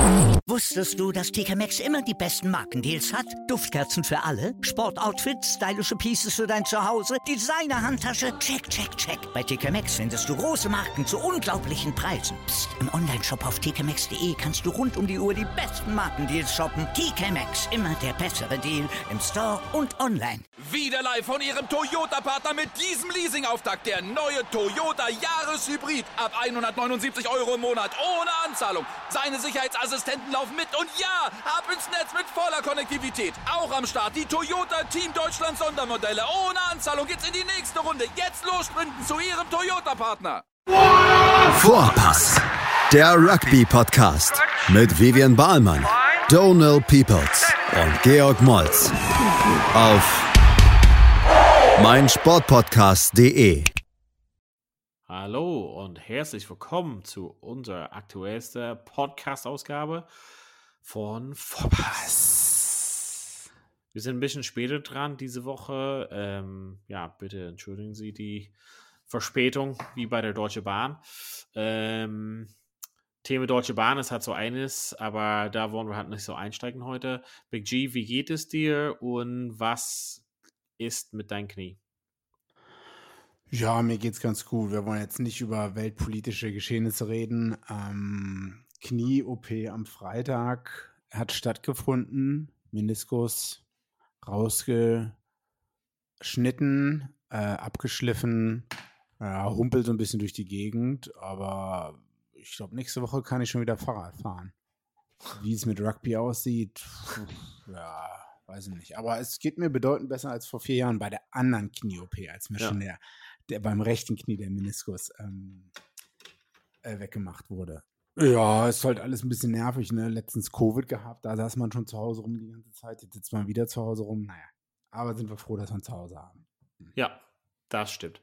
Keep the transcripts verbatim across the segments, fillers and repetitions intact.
Wusstest du, dass T K Maxx immer die besten Markendeals hat? Duftkerzen für alle, Sportoutfits, stylische Pieces für dein Zuhause, Designer-Handtasche, check, check, check. Bei T K Maxx findest du große Marken zu unglaublichen Preisen. Psst. Im Onlineshop auf t k maxx punkt d e kannst du rund um die Uhr die besten Markendeals shoppen. T K Maxx, immer der bessere Deal im Store und online. Wieder live von Ihrem Toyota-Partner mit diesem Leasing-Auftakt. Der neue Toyota Jahreshybrid. Ab hundertneunundsiebzig Euro im Monat. Ohne Anzahlung. Seine Sicherheitsassistenten laufen mit. Und ja, ab ins Netz mit voller Konnektivität. Auch am Start die Toyota Team Deutschland Sondermodelle. Ohne Anzahlung geht's in die nächste Runde. Jetzt los sprinten zu Ihrem Toyota-Partner. Vorpass. Der Rugby-Podcast. Mit Vivian Bahlmann, Donald Peoples und Georg Moltz. Auf meinsportpodcast punkt de. Hallo und herzlich willkommen zu unserer aktuellsten Podcast-Ausgabe von Vorpass. Wir sind ein bisschen später dran diese Woche. Ähm, ja, bitte entschuldigen Sie die Verspätung, wie bei der Deutsche Bahn. Ähm, Thema Deutsche Bahn ist halt so eines, aber da wollen wir halt nicht so einsteigen heute. Big G, wie geht es dir und was ist mit deinem Knie? Ja, mir geht's ganz gut. Wir wollen jetzt nicht über weltpolitische Geschehnisse reden. Ähm, Knie-O P am Freitag hat stattgefunden. Meniskus rausgeschnitten, äh, abgeschliffen, ja, humpelt so ein bisschen durch die Gegend, aber ich glaube, nächste Woche kann ich schon wieder Fahrrad fahren. Wie es mit Rugby aussieht, pf, ja, weiß ich nicht. Aber es geht mir bedeutend besser als vor vier Jahren bei der anderen Knie-O P, als mir Ja. schon der, der beim rechten Knie der Meniskus ähm, äh, weggemacht wurde. Ja, ist halt alles ein bisschen nervig, ne? Letztens Covid gehabt, da saß man schon zu Hause rum die ganze Zeit, jetzt sitzt man wieder zu Hause rum. Naja, aber sind wir froh, dass wir ihn zu Hause haben. Ja, das stimmt.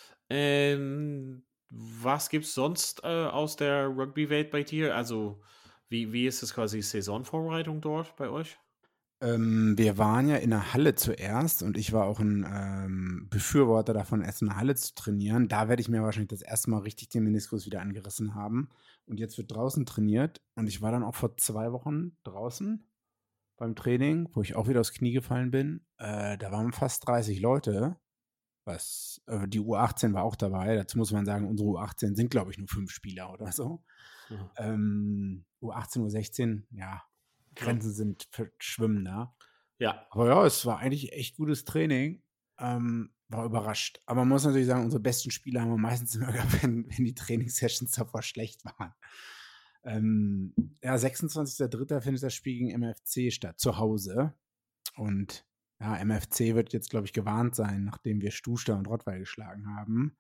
Ähm, was gibt es sonst äh, aus der Rugby-Welt bei dir? Also, wie, wie ist es quasi Saisonvorbereitung dort bei euch? Ähm, wir waren ja in der Halle zuerst und ich war auch ein ähm, Befürworter davon, erst in der Halle zu trainieren. Da werde ich mir wahrscheinlich das erste Mal richtig den Meniskus wieder angerissen haben. Und jetzt wird draußen trainiert und ich war dann auch vor zwei Wochen draußen beim Training, wo ich auch wieder aufs Knie gefallen bin. Äh, da waren fast dreißig Leute. Was, äh, die U achtzehn war auch dabei. Dazu muss man sagen, unsere U achtzehn sind, glaube ich, nur fünf Spieler oder so. Mhm. Ähm, U achtzehn, U sechzehn, ja, Grenzen sind verschwimmender. Ja, Aber ja, es war eigentlich echt gutes Training. Ähm, war überrascht. Aber man muss natürlich sagen, unsere besten Spieler haben wir meistens immer gehabt, wenn, wenn die Trainingssessions davor schlecht waren. Ähm, ja, sechsundzwanzigster dritter findet das Spiel gegen M F C statt, zu Hause. Und ja, M F C wird jetzt, glaube ich, gewarnt sein, nachdem wir Stuster und Rottweil geschlagen haben.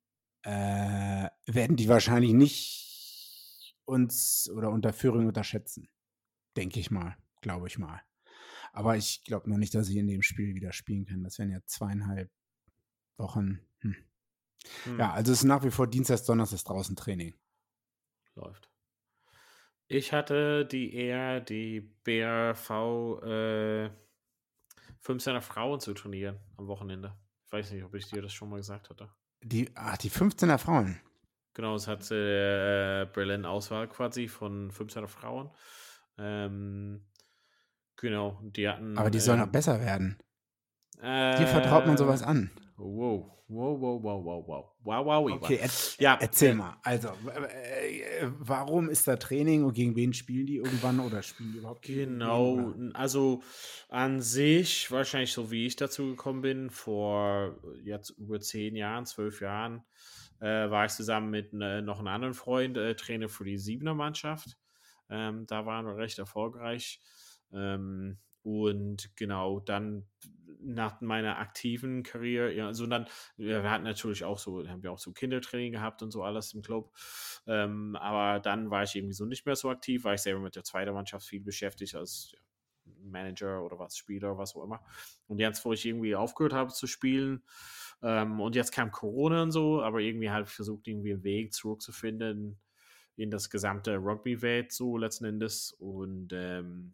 Äh, werden die wahrscheinlich nicht uns oder unter Führung unterschätzen. Denke ich mal, glaube ich mal. Aber ich glaube noch nicht, dass ich in dem Spiel wieder spielen kann. Das wären ja zweieinhalb Wochen. Hm. hm, Ja, also es ist nach wie vor Dienstags, Donnerstags draußen Training. läuft. Ich hatte die eher die B R V äh, fünfzehner Frauen zu trainieren am Wochenende. Ich weiß nicht, ob ich dir das schon mal gesagt hatte. Die, ach, die fünfzehner Frauen. Genau, es hatte äh, Berlin Auswahl quasi von fünfzehner Frauen. Ähm, genau, die hatten. Aber die sollen ähm, auch besser werden. Äh, Dir vertraut man sowas an. Wow, wow, wow, wow, wow, wow. Wow, wow, Okay, er, ja, erzähl äh, mal. Also, äh, äh, warum ist da Training und gegen wen spielen die irgendwann oder spielen die überhaupt gegen Genau, wen, oder? also an sich, wahrscheinlich so wie ich dazu gekommen bin, vor jetzt über zehn Jahren, zwölf Jahren, äh, war ich zusammen mit ne, noch einem anderen Freund äh, Trainer für die Siebener Mannschaft. Ähm, da waren wir recht erfolgreich. Ähm, und genau, dann nach meiner aktiven Karriere, ja, also dann, wir hatten natürlich auch so, haben wir auch so Kindertraining gehabt und so alles im Club. Ähm, aber dann war ich irgendwie so nicht mehr so aktiv, war ich selber mit der zweiten Mannschaft viel beschäftigt als ja, Manager oder was, Spieler, was auch immer. Und jetzt, wo ich irgendwie aufgehört habe zu spielen, ähm, und jetzt kam Corona und so, aber irgendwie halt versucht, irgendwie einen Weg zurückzufinden in das gesamte Rugby-Welt so letzten Endes. Und ähm,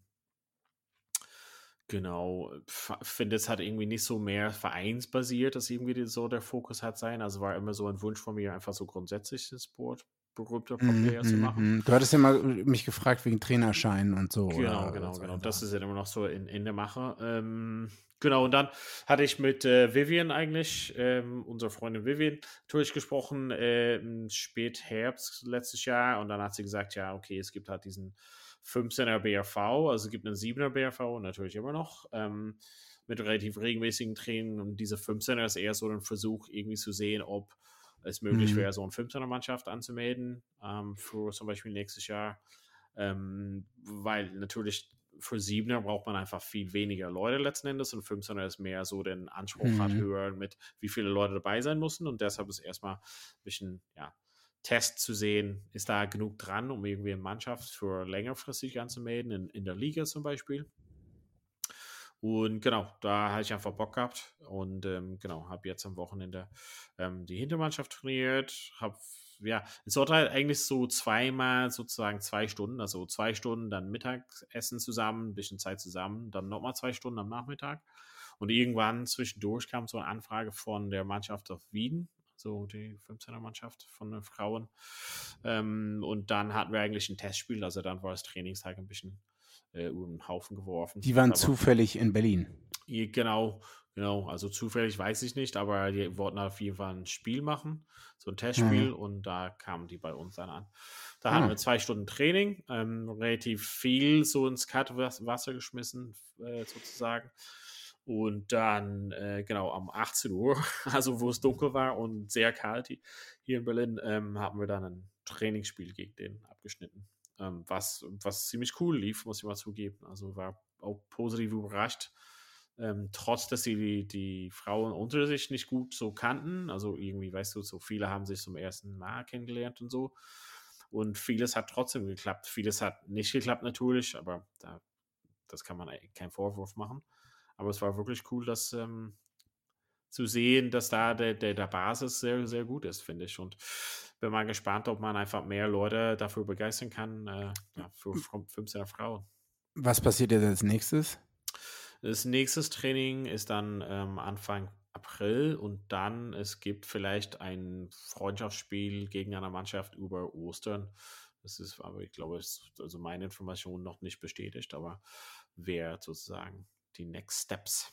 genau, finde es hat irgendwie nicht so mehr vereinsbasiert, dass irgendwie so der Fokus hat sein. Also war immer so ein Wunsch von mir, einfach so grundsätzlich den Sport berühmter Mhm, Player zu machen. mhm. Du hattest ja mal mich gefragt wegen Trainerschein und so. Genau, oder genau, solche genau. Das Sachen. ist ja immer noch so in, in der Mache. Ähm, genau, und dann hatte ich mit äh, Vivian eigentlich, ähm, unserer Freundin Vivian, durchgesprochen, äh, im Spätherbst letztes Jahr. Und dann hat sie gesagt, ja, okay, es gibt halt diesen fünfzehner B R V, also es gibt einen siebener B R V natürlich immer noch, ähm, mit relativ regelmäßigen Training. Und diese fünfzehner ist eher so ein Versuch, irgendwie zu sehen, ob es möglich Mhm. wäre, so eine fünfzehner-Mannschaft anzumelden, ähm, für zum Beispiel nächstes Jahr. Ähm, weil natürlich für Siebener braucht man einfach viel weniger Leute letzten Endes und fünfzehner ist mehr so den Anspruch hat Mhm. höher mit wie viele Leute dabei sein müssen und deshalb ist erstmal ein bisschen, ja, Test zu sehen, ist da genug dran, um irgendwie eine Mannschaft für längerfristig anzumelden, in, in der Liga zum Beispiel. Und genau, da habe ich einfach Bock gehabt und ähm, genau, habe jetzt am Wochenende ähm, die Hintermannschaft trainiert, habe, ja, es sollte halt eigentlich so zweimal sozusagen zwei Stunden, also zwei Stunden, dann Mittagessen zusammen, ein bisschen Zeit zusammen, dann nochmal zwei Stunden am Nachmittag und irgendwann zwischendurch kam so eine Anfrage von der Mannschaft aus Wien, so die fünfzehner-Mannschaft von den Frauen ähm, und dann hatten wir eigentlich ein Testspiel, also dann war das Trainingstag ein bisschen äh, über den Haufen geworfen. Die waren Aber zufällig in Berlin. je- genau, genau, also zufällig weiß ich nicht, aber die wollten auf jeden Fall ein Spiel machen, so ein Testspiel Mhm. und da kamen die bei uns dann an. Da hatten Ah. wir zwei Stunden Training, ähm, relativ viel so ins kalte Wasser geschmissen, äh, sozusagen. Und dann, äh, genau, um achtzehn Uhr, also wo es dunkel war und sehr kalt hi- hier in Berlin, ähm, haben wir dann ein Trainingsspiel gegen den abgeschnitten. Ähm, was, was ziemlich cool lief, muss ich mal zugeben. Also war auch positiv überrascht. Ähm, trotz, dass sie die, die Frauen unter sich nicht gut so kannten. Also irgendwie, weißt du, so viele haben sich zum ersten Mal kennengelernt und so. Und vieles hat trotzdem geklappt. Vieles hat nicht geklappt natürlich, aber da, das kann man eigentlich keinen Vorwurf machen. Aber es war wirklich cool, das ähm, zu sehen, dass da der, der, der Basis sehr, sehr gut ist, finde ich. Und bin mal gespannt, ob man einfach mehr Leute dafür begeistern kann, äh, ja, für fünfzehner Frauen. Was passiert jetzt als nächstes? Das nächste Training ist dann ähm, Anfang April und dann es gibt vielleicht ein Freundschaftsspiel gegen eine Mannschaft über Ostern. Das ist aber, ich glaube, es ist also meine Information noch nicht bestätigt, aber wäre sozusagen die Next Steps.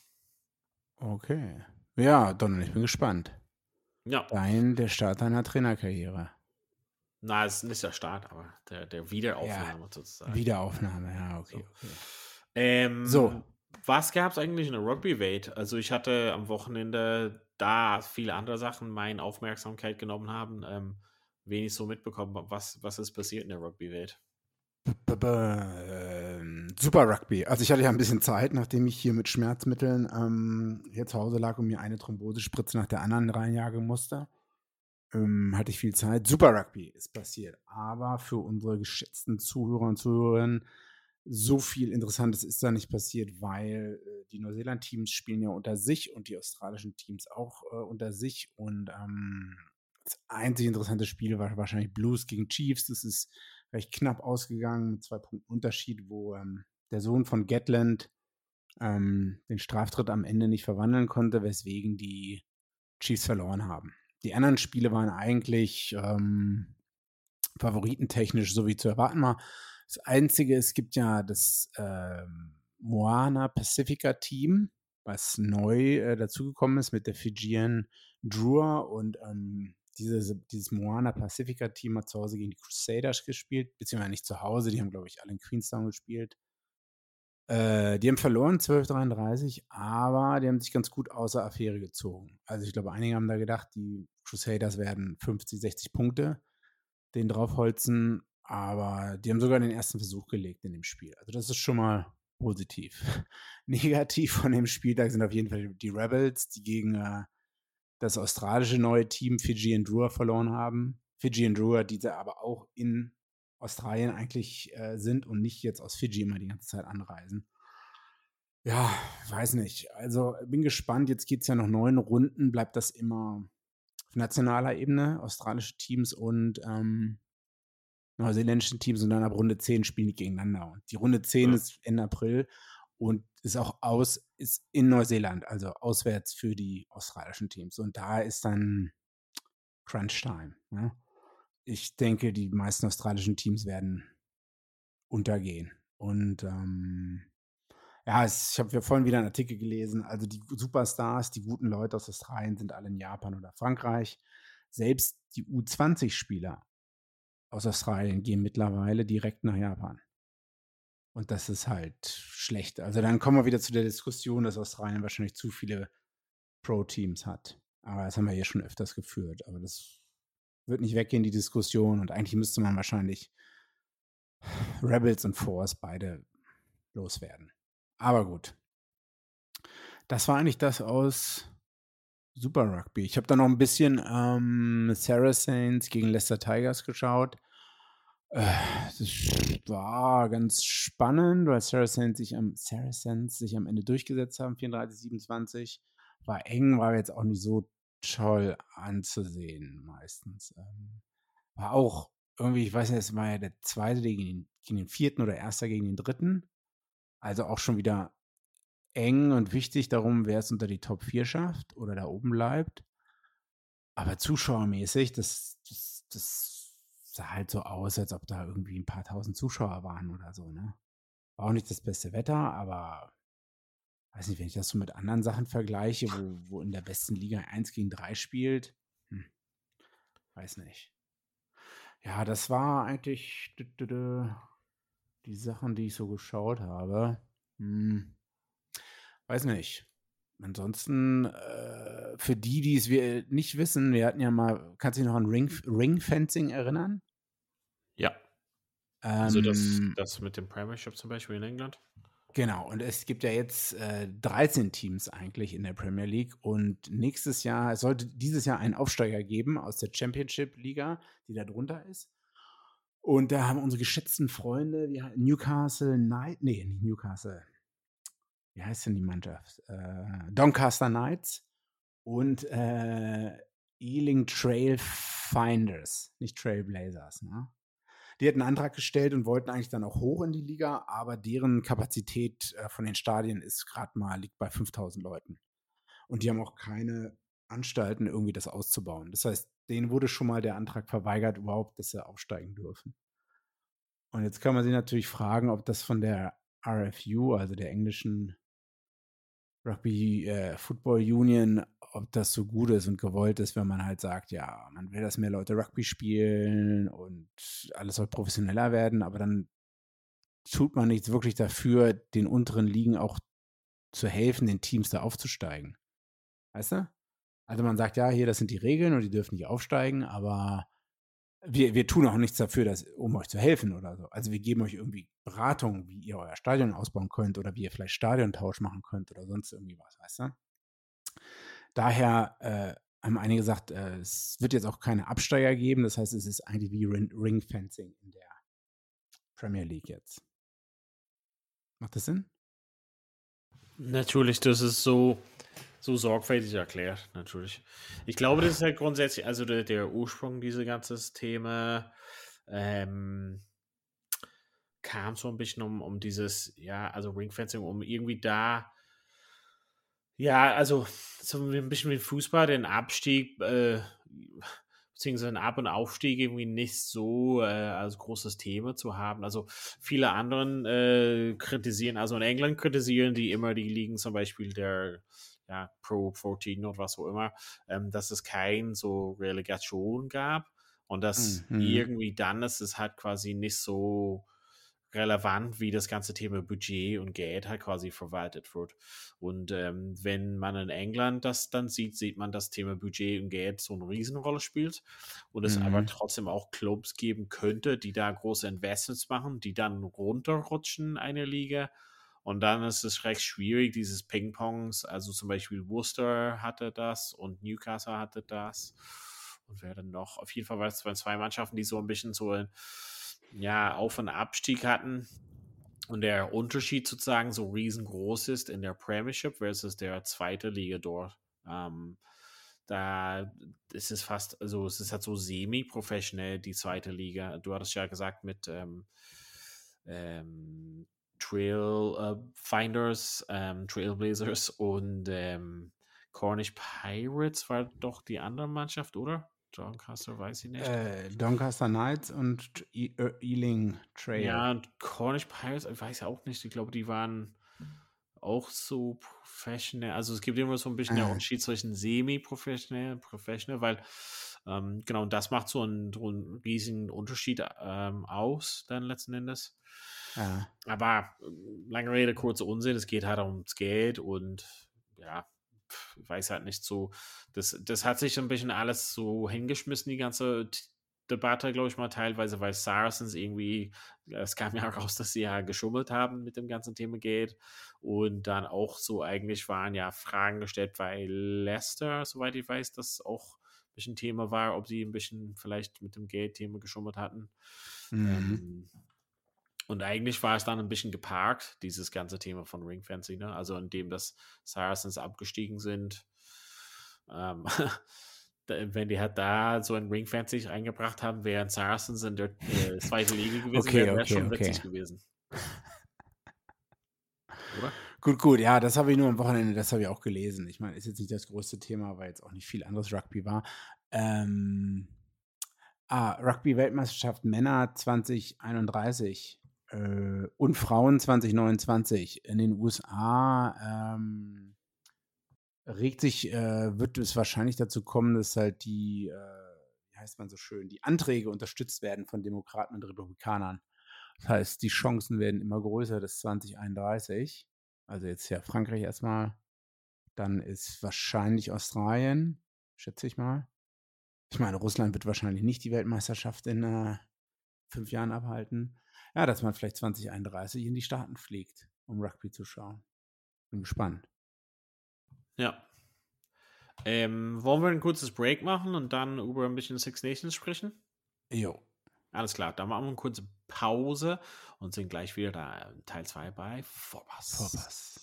Okay. Ja, Donald, ich bin gespannt. Ja, Dein, der Start deiner Trainerkarriere. na, es ist nicht der Start, aber der, der Wiederaufnahme sozusagen. Wiederaufnahme, ja, okay, okay. Ähm, So. Was gab es eigentlich in der Rugby-Welt? Also ich hatte am Wochenende, da viele andere Sachen meine Aufmerksamkeit genommen haben, ähm, wenig so mitbekommen. Was, was ist passiert in der Rugby-Welt? B- b- ähm, Super Rugby. Also ich hatte ja ein bisschen Zeit, nachdem ich hier mit Schmerzmitteln ähm, hier zu Hause lag und mir eine Thrombosespritze nach der anderen reinjagen musste. Ähm, hatte ich viel Zeit. Super Rugby ist passiert. Aber für unsere geschätzten Zuhörer und Zuhörerinnen, so viel Interessantes ist da nicht passiert, weil äh, die Neuseeland-Teams spielen ja unter sich und die australischen Teams auch äh, unter sich. Und ähm, das einzige interessante Spiel war wahrscheinlich Blues gegen Chiefs. Das ist recht knapp ausgegangen mit zwei Punkten Unterschied, wo ähm, der Sohn von Gatland ähm, den Straftritt am Ende nicht verwandeln konnte, weswegen die Chiefs verloren haben. Die anderen Spiele waren eigentlich ähm, favoritentechnisch so wie zu erwarten war. Das Einzige, es gibt ja das ähm, Moana Pacifica Team, was neu äh, dazugekommen ist mit der Fijian Drua und ähm, dieses, dieses Moana Pacifica Team hat zu Hause gegen die Crusaders gespielt, beziehungsweise nicht zu Hause, die haben, glaube ich, alle in Queenstown gespielt. Äh, die haben verloren, zwölf dreiunddreißig, aber die haben sich ganz gut außer Affäre gezogen. Also ich glaube, einige haben da gedacht, die Crusaders werden fünfzig, sechzig Punkte den draufholzen, aber die haben sogar den ersten Versuch gelegt in dem Spiel. Also das ist schon mal positiv. Negativ von dem Spieltag sind auf jeden Fall die Rebels, die gegen äh, das australische neue Team Fijian Drua verloren haben. Fijian Drua, die da aber auch in Australien eigentlich äh, sind und nicht jetzt aus Fiji immer die ganze Zeit anreisen. Ja, weiß nicht. Also bin gespannt. Jetzt geht es ja noch neun Runden. Bleibt das immer auf nationaler Ebene, australische Teams und ähm, neuseeländischen Teams und dann ab Runde zehn spielen die gegeneinander. Und die Runde zehn Ja. ist Ende April und ist auch aus, ist in Neuseeland, also auswärts für die australischen Teams. Und da ist dann Crunch Time. Ne? ich denke, die meisten australischen Teams werden untergehen. Und ähm, ja, es, ich habe ja vorhin wieder einen Artikel gelesen. Also die Superstars, die guten Leute aus Australien sind alle in Japan oder Frankreich. Selbst die U zwanzig-Spieler aus Australien gehen mittlerweile direkt nach Japan. Und das ist halt schlecht. Also dann kommen wir wieder zu der Diskussion, dass Australien wahrscheinlich zu viele Pro-Teams hat. Aber das haben wir hier schon öfters geführt. Aber das wird nicht weggehen, die Diskussion. Und eigentlich müsste man wahrscheinlich Rebels und Force beide loswerden. Aber gut. Das war eigentlich das aus Super Rugby. Ich habe da noch ein bisschen ähm, Saracens gegen Leicester Tigers geschaut. Äh, das war ganz spannend, weil Saracens sich am, Saracens sich am Ende durchgesetzt haben, vierunddreißig siebenundzwanzig. War eng, war jetzt auch nicht so toll anzusehen meistens. Ähm, war auch irgendwie, ich weiß nicht, es war ja der zweite gegen den, gegen den vierten oder erster gegen den dritten. Also auch schon wieder eng und wichtig darum, wer es unter die Top vier schafft oder da oben bleibt. Aber zuschauermäßig, das, das, das sah halt so aus, als ob da irgendwie ein paar tausend Zuschauer waren oder so, ne? War auch nicht das beste Wetter, aber weiß nicht, wenn ich das so mit anderen Sachen vergleiche, wo, wo in der besten Liga eins gegen drei spielt, hm, weiß nicht. Ja, das war eigentlich die Sachen, die ich so geschaut habe. Hm, weiß nicht. Ansonsten, äh, für die, die es wir nicht wissen, wir hatten ja mal, kannst du dich noch an Ring, Ring-Fencing erinnern? Ja. Also das, Ähm, das mit dem Premiership zum Beispiel in England? Genau, und es gibt ja jetzt äh, dreizehn Teams eigentlich in der Premier League und nächstes Jahr, es sollte dieses Jahr einen Aufsteiger geben aus der Championship-Liga, die da drunter ist. Und da haben unsere geschätzten Freunde, die Newcastle Knights, nee, nicht Newcastle, wie heißt denn die Mannschaft? Äh, Doncaster Knights und äh, Ealing Trailfinders, nicht Trailblazers, ne? Die hatten einen Antrag gestellt und wollten eigentlich dann auch hoch in die Liga, aber deren Kapazität äh, von den Stadien ist gerade mal, liegt bei fünftausend Leuten. Und die haben auch keine Anstalten, irgendwie das auszubauen. Das heißt, denen wurde schon mal der Antrag verweigert, überhaupt, dass sie aufsteigen dürfen. Und jetzt kann man sich natürlich fragen, ob das von der R F U, also der englischen Rugby äh, Football Union, ob das so gut ist und gewollt ist, wenn man halt sagt, ja, man will, dass mehr Leute Rugby spielen und alles soll professioneller werden, aber dann tut man nichts wirklich dafür, den unteren Ligen auch zu helfen, den Teams da aufzusteigen. Weißt du? Also man sagt, ja, hier, das sind die Regeln und die dürfen nicht aufsteigen, aber wir, wir tun auch nichts dafür, dass, um euch zu helfen oder so. Also wir geben euch irgendwie Beratung, wie ihr euer Stadion ausbauen könnt oder wie ihr vielleicht Stadiontausch machen könnt oder sonst irgendwie was, weißt du? Daher äh, haben einige gesagt, äh, es wird jetzt auch keine Absteiger geben. Das heißt, es ist eigentlich wie Ring-Fencing in der Premier League jetzt. Macht das Sinn? Natürlich, das ist so, so sorgfältig erklärt, natürlich. Ich glaube, das ist halt grundsätzlich, also der, der Ursprung dieser ganzen Thema ähm, kam so ein bisschen um, um dieses, ja, also Ringfencing, um irgendwie da, ja, also so ein bisschen wie Fußball, den Abstieg, äh, beziehungsweise einen Ab- und Aufstieg irgendwie nicht so äh, als großes Thema zu haben. Also viele anderen äh, kritisieren, also in England kritisieren die immer die Ligen, zum Beispiel der ja, Pro vierzehn oder was auch immer, ähm, dass es kein so Relegation gab und dass Mhm. irgendwie dann ist es halt quasi nicht so relevant, wie das ganze Thema Budget und Geld halt quasi verwaltet wird. Und ähm, wenn man in England das dann sieht, sieht man, dass das Thema Budget und Geld so eine Riesenrolle spielt und es Mhm. aber trotzdem auch Clubs geben könnte, die da große Investments machen, die dann runterrutschen eine Liga. Und dann ist es recht schwierig, dieses Ping-Pongs, also zum Beispiel Worcester hatte das und Newcastle hatte das. Und wer denn noch? Auf jeden Fall waren es zwei Mannschaften, die so ein bisschen so ein ja, Auf- und Abstieg hatten und der Unterschied sozusagen so riesengroß ist in der Premiership versus der zweite Liga dort. Ähm, da ist es fast, also es ist halt so semi-professionell, die zweite Liga. Du hattest ja gesagt mit ähm, ähm, Trail äh, Finders, ähm, Trailblazers und ähm, Cornish Pirates war doch die andere Mannschaft, oder? Doncaster, weiß ich nicht. Äh, Doncaster Knights und e äh, Ealing Trail. Ja, und Cornish Pirates, ich weiß auch nicht, ich glaube, die waren auch so professionell. Also es gibt immer so ein bisschen der Äh. Unterschied zwischen semi-professionell, professional, weil ähm, genau, und das macht so einen, so einen riesigen Unterschied ähm, aus, dann letzten Endes. Ja. Aber äh, lange Rede, kurzer Unsinn, es geht halt ums Geld und ja, pf, ich weiß halt nicht so, das, das hat sich ein bisschen alles so hingeschmissen, die ganze T- Debatte, glaube ich mal, teilweise, weil Saracens irgendwie, es kam ja raus, dass sie ja geschummelt haben mit dem ganzen Thema Geld und dann auch so eigentlich waren ja Fragen gestellt bei Leicester, soweit ich weiß, das auch ein bisschen Thema war, ob sie ein bisschen vielleicht mit dem Geldthema geschummelt hatten. Mhm. Ähm, und eigentlich war es dann ein bisschen geparkt, dieses ganze Thema von Ringfencing, ne? Also indem das Saracens abgestiegen sind. Ähm, wenn die halt da so ein Ringfencing reingebracht haben, wären Saracens in der äh, zweiten Liga gewesen, Okay, wäre okay, schon okay. witzig gewesen. Oder? Gut, gut, ja, das habe ich nur am Wochenende, das habe ich auch gelesen. Ich meine, ist jetzt nicht das größte Thema, weil jetzt auch nicht viel anderes Rugby war. Ähm, ah, Rugby-Weltmeisterschaft Männer zwanzig einunddreißig äh, und Frauen zwanzig neunundzwanzig in den U S A. Ähm, regt sich, äh, wird es wahrscheinlich dazu kommen, dass halt die, äh, wie heißt man so schön, die Anträge unterstützt werden von Demokraten und Republikanern. Das heißt, die Chancen werden immer größer, dass zwanzig einunddreißig, also jetzt ja Frankreich erstmal, dann ist wahrscheinlich Australien, schätze ich mal. Ich meine, Russland wird wahrscheinlich nicht die Weltmeisterschaft in äh, fünf Jahren abhalten. Ja, dass man vielleicht zwanzig einunddreißig in die Staaten fliegt, um Rugby zu schauen. Bin gespannt. Ja. Ähm, wollen wir ein kurzes Break machen und dann über ein bisschen Six Nations sprechen? Jo. Alles klar, dann machen wir eine kurze Pause und sind gleich wieder da in Teil zwei bei Vorpass. Vorpass.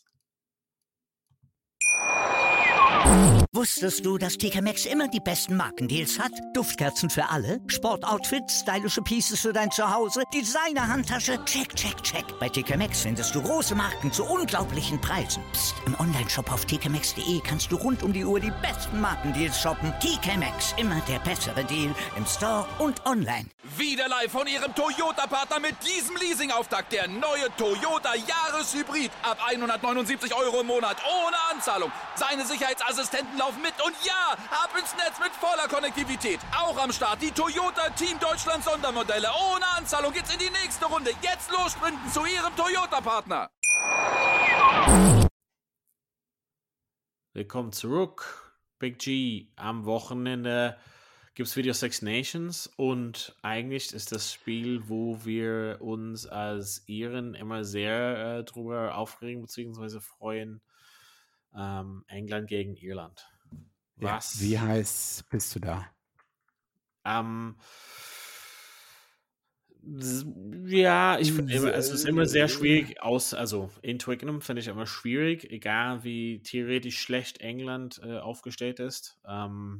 Wusstest du, dass T K Maxx immer die besten Markendeals hat? Duftkerzen für alle, Sportoutfits, stylische Pieces für dein Zuhause, Designer-Handtasche, check, check, check. Bei T K Maxx findest du große Marken zu unglaublichen Preisen. Psst. Im Onlineshop auf t k maxx punkt de kannst du rund um die Uhr die besten Markendeals shoppen. T K Maxx, immer der bessere Deal im Store und online. Wieder live von Ihrem Toyota-Partner mit diesem Leasing-Auftakt. Der neue Toyota Jahreshybrid. Ab hundertneunundsiebzig Euro im Monat ohne Anzahlung. Seine Sicherheitsassistenten laufen mit und ja, ab ins Netz mit voller Konnektivität. Auch am Start die Toyota Team Deutschland Sondermodelle. Ohne Anzahlung geht's in die nächste Runde. Jetzt los sprinten zu Ihrem Toyota-Partner. Willkommen zurück. Big G, am Wochenende gibt es wieder Six Nations und eigentlich ist das Spiel, wo wir uns als Iren immer sehr äh, drüber aufregen bzw. freuen, ähm, England gegen Irland. Was? Ja, wie heiß bist du da? Ähm, ja, ich finde immer, es ist immer sehr schwierig aus, also in Twickenham finde ich immer schwierig, egal wie theoretisch schlecht England äh, aufgestellt ist. Ähm,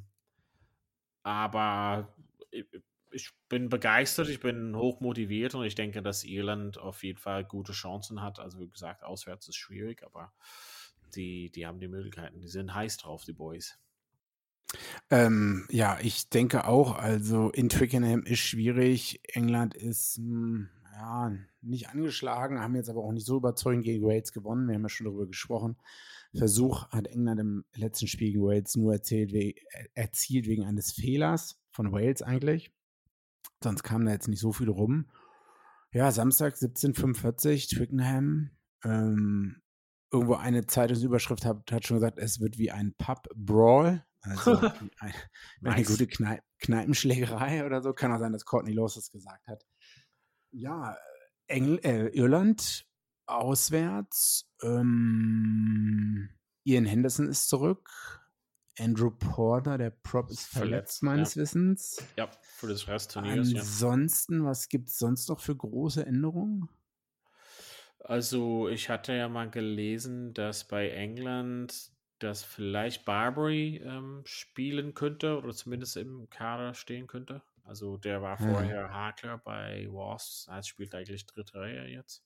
aber ich, ich bin begeistert, ich bin hoch motiviert und ich denke, dass Irland auf jeden Fall gute Chancen hat. Also wie gesagt, auswärts ist schwierig, aber die, die haben die Möglichkeiten. Die sind heiß drauf, die Boys. Ähm, ja, ich denke auch, also in Twickenham ist schwierig. England ist mh, ja, nicht angeschlagen, haben jetzt aber auch nicht so überzeugend gegen Wales gewonnen. Wir haben ja schon darüber gesprochen. Versuch hat England im letzten Spiel gegen Wales nur erzählt, we erzielt wegen eines Fehlers von Wales eigentlich. Sonst kam da jetzt nicht so viel rum. Ja, Samstag siebzehn Uhr fünfundvierzig, Twickenham. Ähm, irgendwo eine Zeitungsüberschrift hat, hat schon gesagt, es wird wie ein Pub-Brawl. Also ein, eine Nice. gute Kneip Kneipenschlägerei oder so. Kann auch sein, dass Courtney Lawes das gesagt hat. Ja, Engl äh, Irland auswärts. Ähm, Ian Henderson ist zurück. Andrew Porter, der Prop, ist verletzt, Verletzt, meines ja. Wissens. Ja, für das Rest Turniers, ja. Ansonsten, was gibt es sonst noch für große Änderungen? Also ich hatte ja mal gelesen, dass bei England, dass vielleicht Barbary ähm, spielen könnte oder zumindest im Kader stehen könnte. Also der war Ja. vorher Hakler bei Wasps, er spielt eigentlich dritte Reihe jetzt.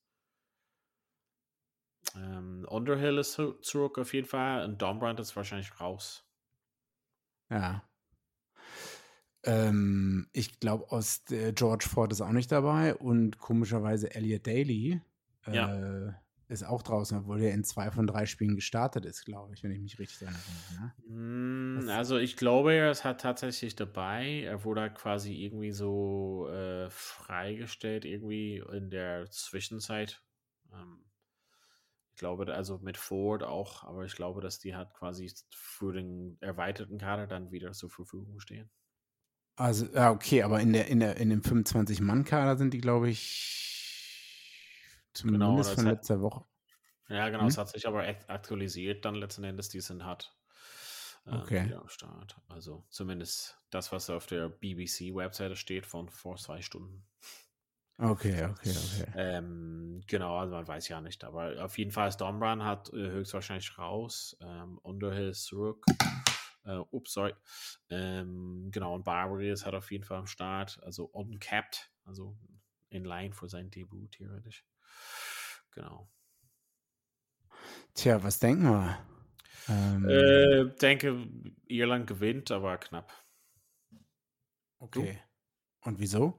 Ähm, Underhill ist zu- zurück auf jeden Fall und Dombrand ist wahrscheinlich raus. Ja. Ähm, ich glaube, aus der George Ford ist auch nicht dabei und komischerweise Elliot Daly Ja. äh, ist auch draußen, obwohl er in zwei von drei Spielen gestartet ist, glaube ich, wenn ich mich richtig daran erinnere. Ne? Mm, Was- Also ich glaube, er ist halt tatsächlich dabei. Er wurde halt quasi irgendwie so äh, freigestellt, irgendwie in der Zwischenzeit. Ähm, ich glaube, also mit Ford auch, aber ich glaube, dass die halt quasi für den erweiterten Kader dann wieder zur Verfügung stehen. Also, ja, okay, aber in der, in der, in dem fünfundzwanzig-Mann-Kader sind die, glaube ich, Genau, zumindest das von hat, letzter Woche. ja, genau, Hm? es hat sich aber echt aktualisiert dann letzten Endes, die sind halt ähm, Okay. wieder am Start. Also zumindest das, was auf der B B C-Webseite steht von vor zwei Stunden. Okay, okay, okay. Ähm, genau, also man weiß ja nicht, aber auf jeden Fall ist Dombran hat äh, höchstwahrscheinlich raus. Ähm, Underhill zurück. Äh, ups, sorry. Ähm, genau, und Barbary ist halt auf jeden Fall am Start, also uncapped, also in line für sein Debüt theoretisch. Genau. Tja, was denken wir? Ähm, Äh, denke, Irland gewinnt, aber knapp. okay. Und wieso?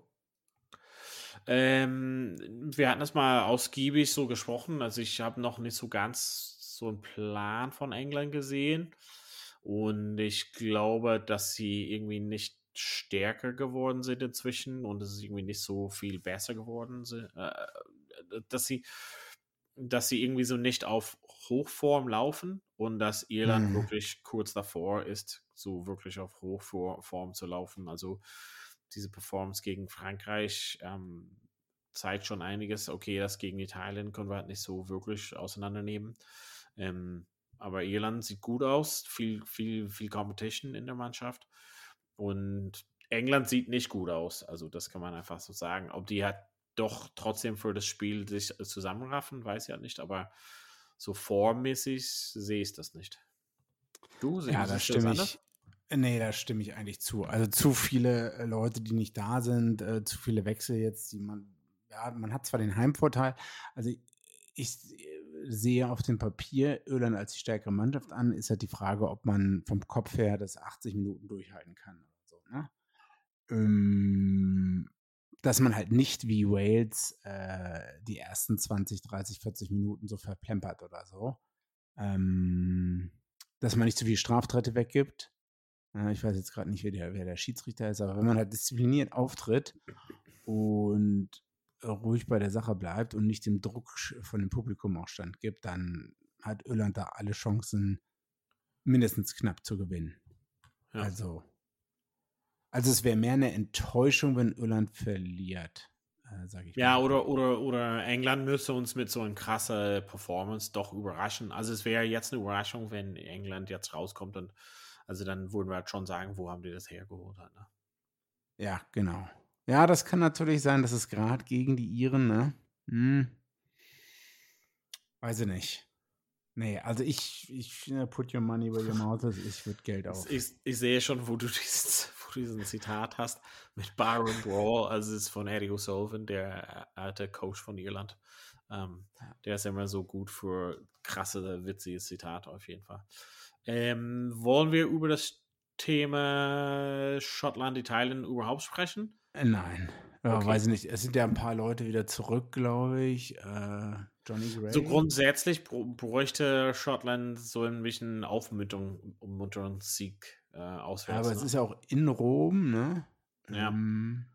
Ähm, wir hatten das mal ausgiebig so gesprochen. Also ich habe noch nicht so ganz so einen Plan von England gesehen. Und ich glaube, dass sie irgendwie nicht stärker geworden sind inzwischen und es ist irgendwie nicht so viel besser geworden sind. Äh, dass sie, dass sie irgendwie so nicht auf Hochform laufen und dass Irland Hm. wirklich kurz davor ist, so wirklich auf Hochform zu laufen. Also diese Performance gegen Frankreich ähm, zeigt schon einiges. Okay, das gegen Italien können wir halt nicht so wirklich auseinandernehmen. Ähm, aber Irland sieht gut aus, viel, viel, viel Competition in der Mannschaft. Und England sieht nicht gut aus. Also das kann man einfach so sagen. Ob die halt doch trotzdem für das Spiel sich zusammenraffen, weiß ich halt nicht. Aber so formmäßig sehe ich das nicht. Du siehst Ja, da das stimme anders? ich. Nee, da stimme ich eigentlich zu. Also zu viele äh, Leute, die nicht da sind, äh, zu viele Wechsel jetzt, die man, ja, man hat zwar den Heimvorteil, also ich, ich äh, sehe auf dem Papier Irland als die stärkere Mannschaft an, ist halt die Frage, ob man vom Kopf her das achtzig Minuten durchhalten kann oder so, ne? Ähm, dass man halt nicht wie Wales äh, die ersten zwanzig, dreißig, vierzig Minuten so verplempert oder so. Ähm, dass man nicht zu viele Straftritte weggibt. Äh, ich weiß jetzt gerade nicht, wer der, wer der Schiedsrichter ist, aber wenn man halt diszipliniert auftritt und äh, ruhig bei der Sache bleibt und nicht dem Druck sch- von dem Publikum auch standgibt, dann hat Irland da alle Chancen, mindestens knapp zu gewinnen. Ja. Also, also es wäre mehr eine Enttäuschung, wenn Irland verliert, äh, sage ich Ja, mal. oder, oder, oder England müsste uns mit so einer krassen Performance doch überraschen. Also es wäre jetzt eine Überraschung, wenn England jetzt rauskommt und also dann würden wir halt schon sagen, wo haben die das hergeholt? Halt, ne? Ja, genau. Ja, das kann natürlich sein, dass es gerade gegen die Iren, ne? Hm. Weiß ich nicht. Nee, also ich, ich äh, put your money where your mouth is, ich würde Geld auf. Ich, ich sehe schon, wo du, dieses, wo du diesen Zitat hast mit Byron Brawl, also es ist von Eddie O'Sullivan, der alte Coach von Irland. Ähm, der ist immer so gut für krasse, witzige Zitate auf jeden Fall. Ähm, wollen wir über das Thema Schottland, Italien überhaupt sprechen? Äh, Nein, ja, Okay. weiß ich nicht. Es sind ja ein paar Leute wieder zurück, glaube ich. Äh, Johnny Gray. So grundsätzlich br- bräuchte Schottland so ein bisschen Aufmunterung, Aufmunterungssieg äh, auswärts. Aber es ne? ist ja auch in Rom, ne? Ja. Ähm,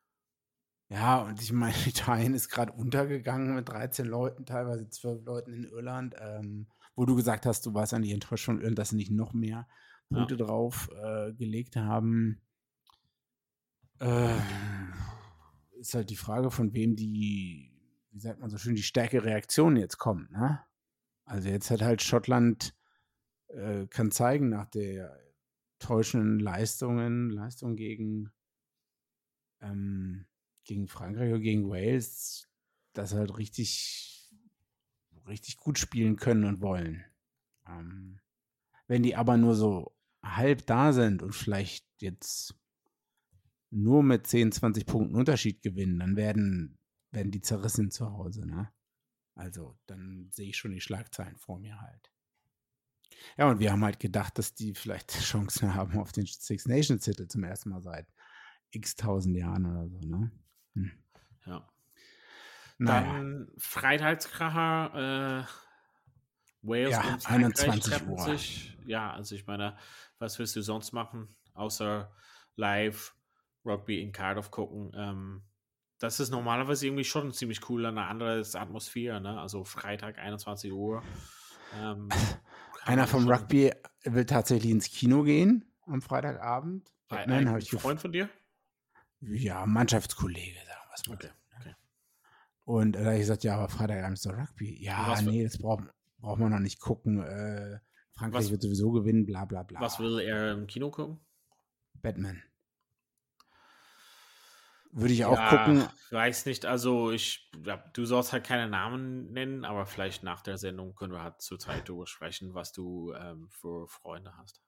ja, und ich meine, Italien ist gerade untergegangen mit dreizehn Leuten, teilweise zwölf Leuten in Irland, ähm, wo du gesagt hast, du warst eigentlich enttäuscht von Irland, dass sie nicht noch mehr Punkte Ja. drauf äh, gelegt haben. Äh, ist halt die Frage, von wem die, wie sagt man so schön, die stärkere Reaktion jetzt kommt, ne? Also jetzt hat halt Schottland äh, kann zeigen nach der täuschenden Leistungen, Leistung gegen, ähm, gegen Frankreich oder gegen Wales, dass sie halt richtig, richtig gut spielen können und wollen. Ähm, wenn die aber nur so halb da sind und vielleicht jetzt nur mit zehn, zwanzig Punkten Unterschied gewinnen, dann werden, werden die zerrissen zu Hause, ne? Also, dann sehe ich schon die Schlagzeilen vor mir halt. Ja, und wir haben halt gedacht, dass die vielleicht Chancen haben auf den Six Nations Titel zum ersten Mal seit x tausend Jahren oder so, ne? Hm. Ja. Naja. Dann Freitagskracher, äh, Wales Ja, und Frankreich einundzwanzig treffen Uhr. sich. Ja, also ich meine, was willst du sonst machen, außer live Rugby in Cardiff gucken? Ähm, das ist normalerweise irgendwie schon ziemlich cool, eine andere Atmosphäre, ne? Also Freitag, einundzwanzig Uhr. Ähm, kann Einer man vom schon- Rugby will tatsächlich ins Kino gehen am Freitagabend. Ein, Batman habe ein ich gef- Freund von dir? Ja, Mannschaftskollege, sagen wir es mal. Okay, okay. Und äh, da habe ich gesagt, ja, aber Freitagabend ist doch Rugby. Ja, Was für- nee, das braucht, braucht man noch nicht gucken. Äh, Frankreich Was- wird sowieso gewinnen, bla bla bla. Was will er im Kino gucken? Batman. Würde ich auch Ja, gucken. weiß nicht, also ich, ja, du sollst halt keine Namen nennen, aber vielleicht nach der Sendung können wir halt zur Zeit darüber sprechen, was du ähm, für Freunde hast.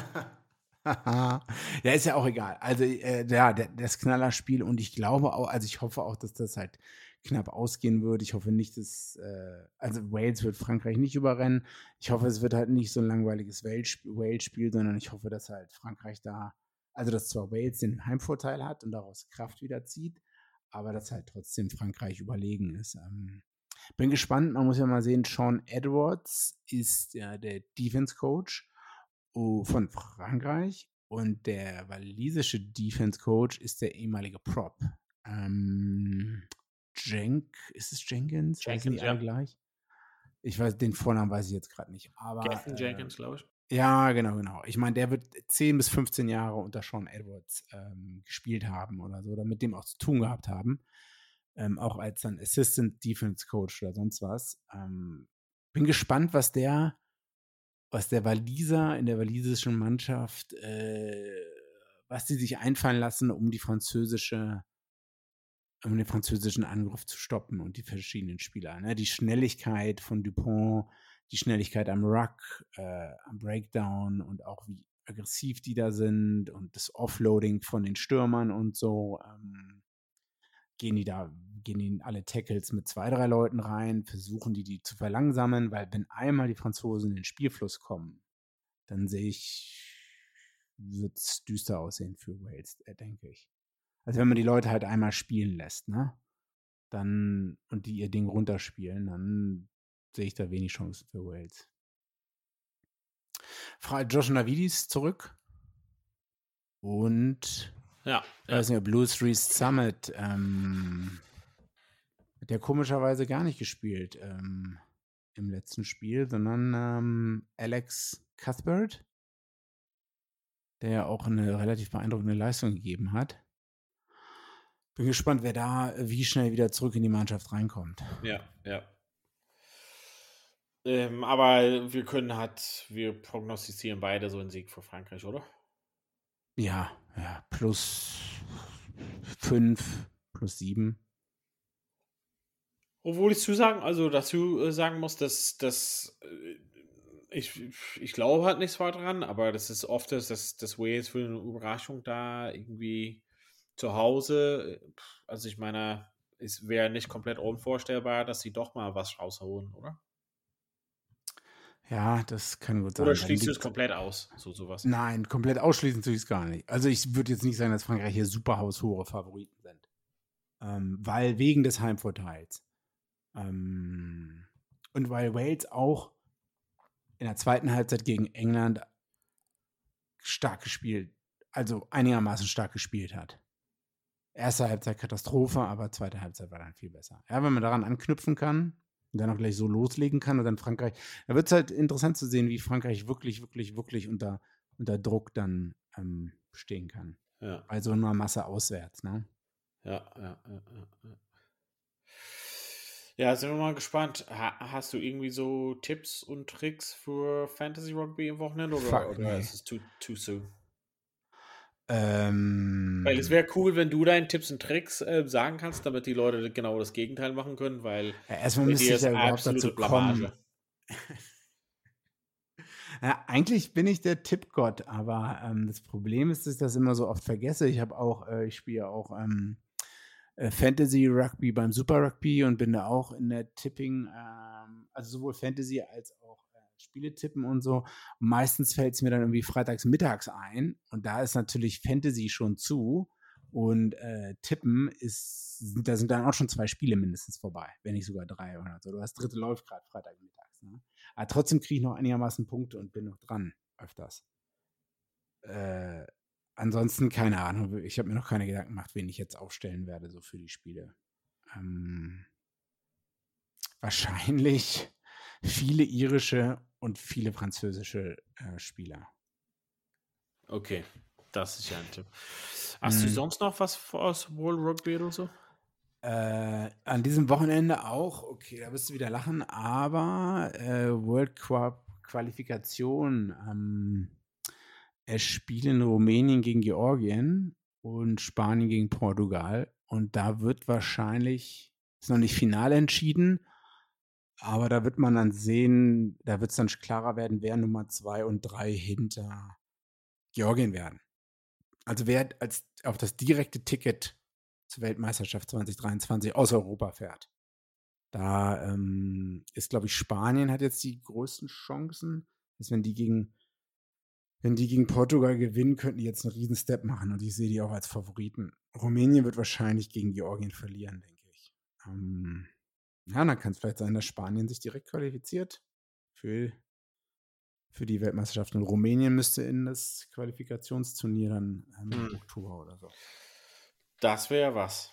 Ja, ist ja auch egal. Also, äh, ja, der, das Knallerspiel und ich glaube auch, also ich hoffe auch, dass das halt knapp ausgehen wird. Ich hoffe nicht, dass, äh, also Wales wird Frankreich nicht überrennen. Ich hoffe, es wird halt nicht so ein langweiliges Wales-Spiel, Wales-Spiel, sondern ich hoffe, dass halt Frankreich da, also dass zwar Wales den Heimvorteil hat und daraus Kraft wieder zieht, aber dass halt trotzdem Frankreich überlegen ist. Ähm, bin gespannt, man muss ja mal sehen, Sean Edwards ist ja der Defense-Coach von Frankreich und der walisische Defense-Coach ist der ehemalige Prop. Ähm, Jenk, ist es Jenkins? Heißen die Jenkins, alle ja. gleich? Ich weiß, den Vornamen weiß ich jetzt gerade nicht. Aber Gethin äh, Jenkins, glaube ich. ja, genau, genau. Ich meine, der wird zehn bis fünfzehn Jahre unter Sean Edwards ähm, gespielt haben oder so, oder mit dem auch zu tun gehabt haben. Ähm, auch als dann Assistant Defense Coach oder sonst was. Ähm, bin gespannt, was der was der Waliser in der walisischen Mannschaft, äh, was die sich einfallen lassen, um die französische, um den französischen Angriff zu stoppen und die verschiedenen Spieler. Ne? Die Schnelligkeit von Dupont, die Schnelligkeit am Ruck, äh, am Breakdown und auch wie aggressiv die da sind und das Offloading von den Stürmern und so. Ähm, gehen die da, gehen die alle Tackles mit zwei, drei Leuten rein, versuchen die, die zu verlangsamen, weil wenn einmal die Franzosen in den Spielfluss kommen, dann sehe ich, wird es düster aussehen für Wales, äh, denke ich. Also wenn man die Leute halt einmal spielen lässt, ne, dann, und die ihr Ding runterspielen, dann sehe ich da wenig Chancen für Wales. Fra- Josh Navidis zurück und Ja, ich weiß nicht, ob Blue Street Summit, ähm, hat der komischerweise gar nicht gespielt ähm, im letzten Spiel, sondern ähm, Alex Cuthbert, der ja auch eine relativ beeindruckende Leistung gegeben hat. Bin gespannt, wer da wie schnell wieder zurück in die Mannschaft reinkommt. ja, ja. Ähm, aber wir können halt, wir prognostizieren beide so einen Sieg für Frankreich, oder? Ja, ja, plus fünf, plus sieben. Obwohl ich zu sagen, also dazu äh, sagen muss, dass, dass äh, ich, ich glaube halt nicht so dran, aber das ist oft, dass, dass Wales für eine Überraschung da irgendwie zu Hause, also ich meine, es wäre nicht komplett unvorstellbar, dass sie doch mal was rausholen, oder? Ja, das kann gut sein. Oder Dann schließt du es liegt- komplett aus, so sowas? Nein, komplett ausschließen tue ich es gar nicht. Also ich würde jetzt nicht sagen, dass Frankreich hier super haushohe Favoriten sind. Ähm, weil wegen des Heimvorteils. Ähm, und weil Wales auch in der zweiten Halbzeit gegen England stark gespielt, also einigermaßen stark gespielt hat. Erste Halbzeit Katastrophe, aber zweite Halbzeit war dann viel besser. Ja, wenn man daran anknüpfen kann und dann auch gleich so loslegen kann und dann Frankreich, da wird es halt interessant zu sehen, wie Frankreich wirklich, wirklich, wirklich unter, unter Druck dann ähm, stehen kann. Ja, Bei so einer Masse auswärts, ne? ja, ja, ja, ja. ja. Ja, sind wir mal gespannt. Ha hast du irgendwie so Tipps und Tricks für Fantasy Rugby im Wochenende oder, Fuck, oder nee. ist es too, too soon? Ähm, Weil es wäre cool, wenn du deine Tipps und Tricks äh, sagen kannst, damit die Leute genau das Gegenteil machen können, weil ja, erstmal bei müsste dir ich ist ja überhaupt absolute dazu kommen. Blamage. Ja, eigentlich bin ich der Tippgott, aber ähm, das Problem ist, dass ich das immer so oft vergesse. Ich habe auch, äh, ich spiele ja auch ähm, äh, Fantasy Rugby beim Super Rugby und bin da auch in der Tipping, ähm, also sowohl Fantasy als auch äh, Spiele tippen und so. Und meistens fällt es mir dann irgendwie freitags mittags ein und da ist natürlich Fantasy schon zu Und äh, Tippen ist, da sind dann auch schon zwei Spiele mindestens vorbei, wenn nicht sogar drei oder so. Das dritte läuft gerade Freitagmittags. Ne? Aber trotzdem kriege ich noch einigermaßen Punkte und bin noch dran öfters. Äh, ansonsten keine Ahnung. Ich habe mir noch keine Gedanken gemacht, wen ich jetzt aufstellen werde, so für die Spiele. Ähm, wahrscheinlich viele irische und viele französische äh, Spieler. Okay, das ist ja ein Tipp. Hast Mhm. du sonst noch was aus World Rugby oder so? Äh, an diesem Wochenende auch, okay, da wirst du wieder lachen, aber äh, World Cup Qualifikation. Ähm, es spielen Rumänien gegen Georgien und Spanien gegen Portugal. Und da wird wahrscheinlich, ist noch nicht final entschieden, aber da wird man dann sehen, da wird es dann klarer werden, wer Nummer zwei und drei hinter Georgien werden. Also wer als auf das direkte Ticket zur Weltmeisterschaft zwanzig dreiundzwanzig aus Europa fährt. Da ähm, ist, glaube ich, Spanien hat jetzt die größten Chancen. Dass wenn die gegen, wenn die gegen Portugal gewinnen, könnten die jetzt einen riesen Step machen. Und ich sehe die auch als Favoriten. Rumänien wird wahrscheinlich gegen Georgien verlieren, denke ich. Ähm, ja, dann kann es vielleicht sein, dass Spanien sich direkt qualifiziert für, für die Weltmeisterschaft. Und Rumänien müsste in das Qualifikationsturnier dann ähm, im Hm. Oktober oder so. Das wäre was.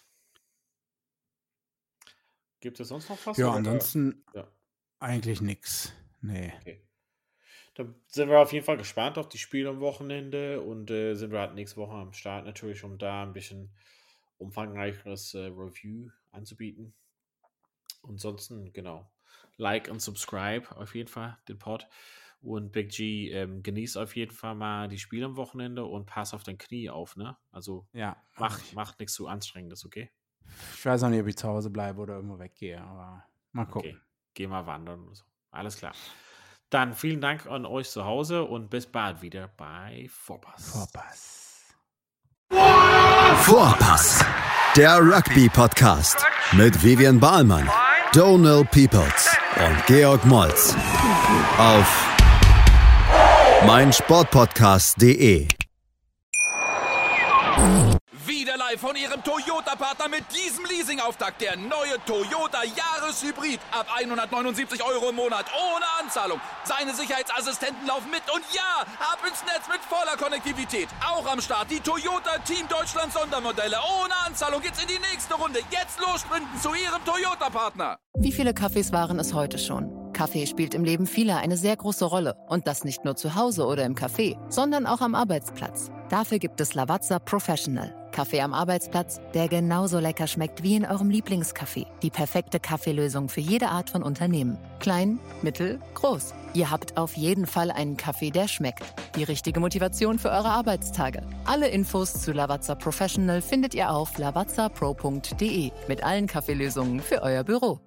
Gibt es sonst noch was? Ja, oder? ansonsten Ja, eigentlich nix. Nee. okay. Dann sind wir auf jeden Fall gespannt auf die Spiele am Wochenende und äh, sind wir halt nächste Woche am Start natürlich, um da ein bisschen umfangreicheres äh, Review anzubieten. Und ansonsten, genau, like und subscribe auf jeden Fall den Pod. Und Big G, ähm, genießt auf jeden Fall mal die Spiele am Wochenende und pass auf dein Knie auf, ne? Also Ja. mach, ich. mach nichts zu Anstrengendes, okay? Ich weiß auch nicht, ob ich zu Hause bleibe oder irgendwo weggehe, aber mal gucken. Okay, geh mal wandern oder so. Alles klar. Dann vielen Dank an euch zu Hause und bis bald wieder bei Vorpass. Vorpass. Vorpass, der Rugby-Podcast mit Vivian Bahlmann, Donal Peoples und Georg Moltz auf meinsportpodcast punkt de. Wieder live von Ihrem Toyota-Partner mit diesem Leasing-Auftakt. Der neue Toyota Jahreshybrid. Ab hundertneunundsiebzig Euro im Monat. Ohne Anzahlung. Seine Sicherheitsassistenten laufen mit. Und ja, ab ins Netz mit voller Konnektivität. Auch am Start die Toyota Team Deutschland Sondermodelle. Ohne Anzahlung geht's in die nächste Runde. Jetzt los sprinten zu Ihrem Toyota-Partner. Wie viele Kaffees waren es heute schon? Kaffee spielt im Leben vieler eine sehr große Rolle. Und das nicht nur zu Hause oder im Café, sondern auch am Arbeitsplatz. Dafür gibt es Lavazza Professional. Kaffee am Arbeitsplatz, der genauso lecker schmeckt wie in eurem Lieblingscafé. Die perfekte Kaffeelösung für jede Art von Unternehmen. Klein, mittel, groß. Ihr habt auf jeden Fall einen Kaffee, der schmeckt. Die richtige Motivation für eure Arbeitstage. Alle Infos zu Lavazza Professional findet ihr auf lavazza pro punkt de mit allen Kaffeelösungen für euer Büro.